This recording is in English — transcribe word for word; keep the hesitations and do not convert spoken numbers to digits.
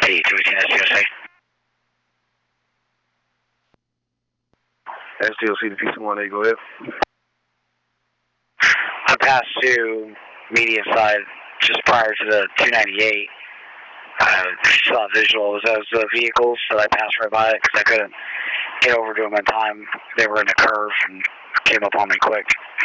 Hey, two eighteen S D O C. S D O C to P C one A, go ahead. I passed to median side just prior to the two ninety-eight. I saw visuals as the vehicles, so I passed right by it because I couldn't get over to them in time. They were in a curve and came up on me quick.